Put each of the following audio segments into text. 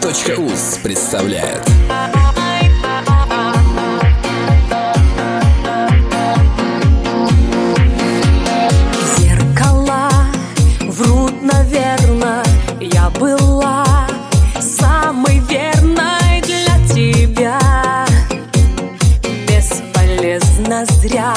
Hit.uz представляет. Зеркала врут, наверно, я была самой верной для тебя. Бесполезно зря.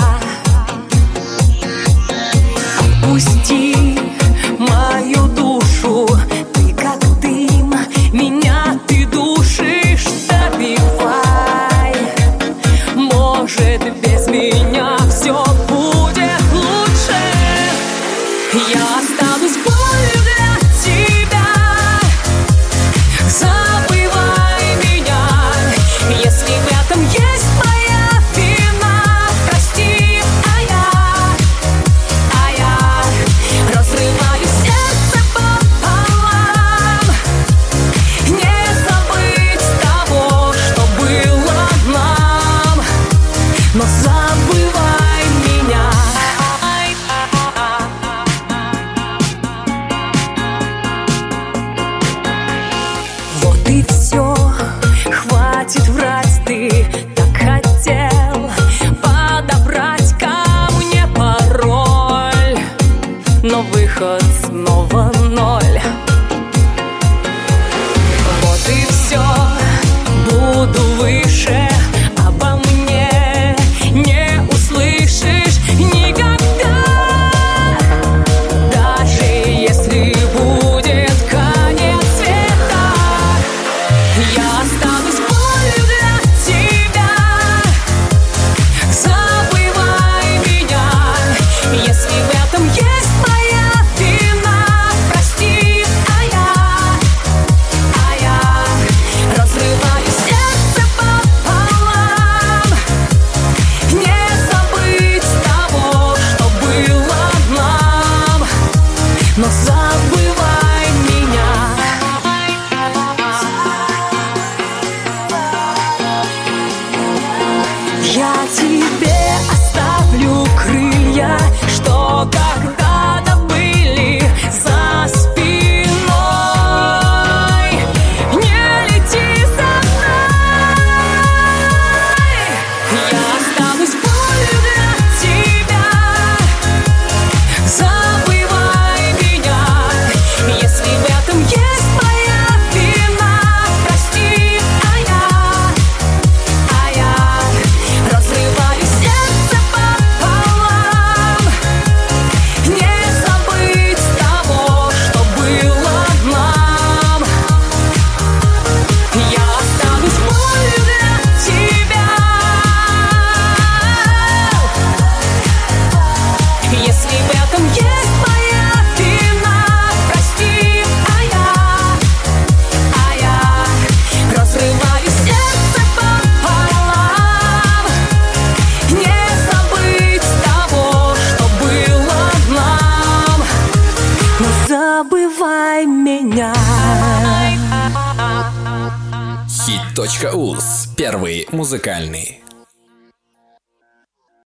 Отпусти мою душу, ты как дым, меня ты душишь, добивай. Может, без меня все будет лучше. Я останусь болью для тебя. Забывай меня, если в этом есть моя вина. Прости, а я разрываю сердце пополам. Не забыть того, что было нам, но забывай меня. Вот и все, хватит врать, ты так хотел подобрать ко мне пароль, но выход снова ноль. Вот и все, буду выше, обо мне не услышишь никогда. Даже если будет конец света, я останусь болью для тебя. Забывай меня, если в этом есть моя вина. Прости, а я разрываю сердце пополам. Не забыть того, что было нам, но забывай меня. Я тебе оставлю крылья, что когда-то были за спиной. Не лети за мной. Я останусь болью для тебя. Забывай меня, если в этом есть моя вина. Прости, а я разрываю сердце пополам. Не забыть того, что было нам. Я останусь болью для тебя. Если в этом есть моя вина. Прости, а я разрываю сердце пополам. Не забыть того, что было нам, но забывай меня. Hit.uz. Первый музыкальный.